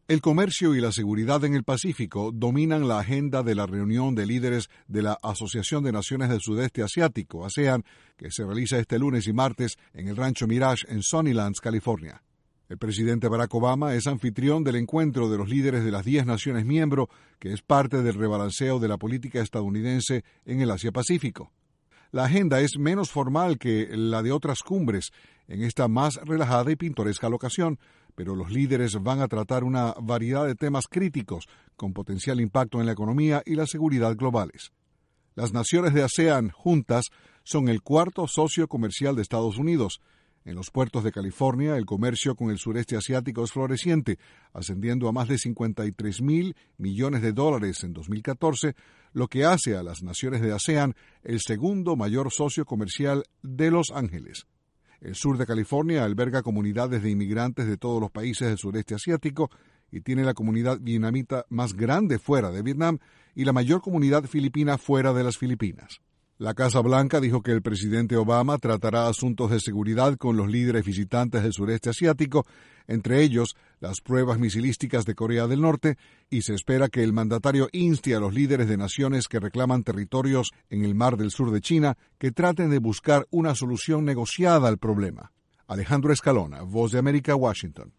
El comercio y la seguridad en el Pacífico dominan la agenda de la reunión de líderes de la Asociación de Naciones del Sudeste Asiático, ASEAN, que se realiza este lunes y martes en el rancho Mirage en Sunnylands, California. El presidente Barack Obama es anfitrión del encuentro de los líderes de las 10 naciones miembro, que es parte del rebalanceo de la política estadounidense en el Asia-Pacífico. La agenda es menos formal que la de otras cumbres en esta más relajada y pintoresca locación, pero los líderes van a tratar una variedad de temas críticos con potencial impacto en la economía y la seguridad globales. Las naciones de ASEAN juntas son el cuarto socio comercial de Estados Unidos. En los puertos de California, el comercio con el sureste asiático es floreciente, ascendiendo a más de $53,000 millones en 2014, lo que hace a las naciones de ASEAN el segundo mayor socio comercial de Los Ángeles. El sur de California alberga comunidades de inmigrantes de todos los países del sureste asiático y tiene la comunidad vietnamita más grande fuera de Vietnam y la mayor comunidad filipina fuera de las Filipinas. La Casa Blanca dijo que el presidente Obama tratará asuntos de seguridad con los líderes visitantes del sureste asiático, entre ellos las pruebas misilísticas de Corea del Norte, y se espera que el mandatario inste a los líderes de naciones que reclaman territorios en el Mar del Sur de China que traten de buscar una solución negociada al problema. Alejandro Escalona, Voz de América, Washington.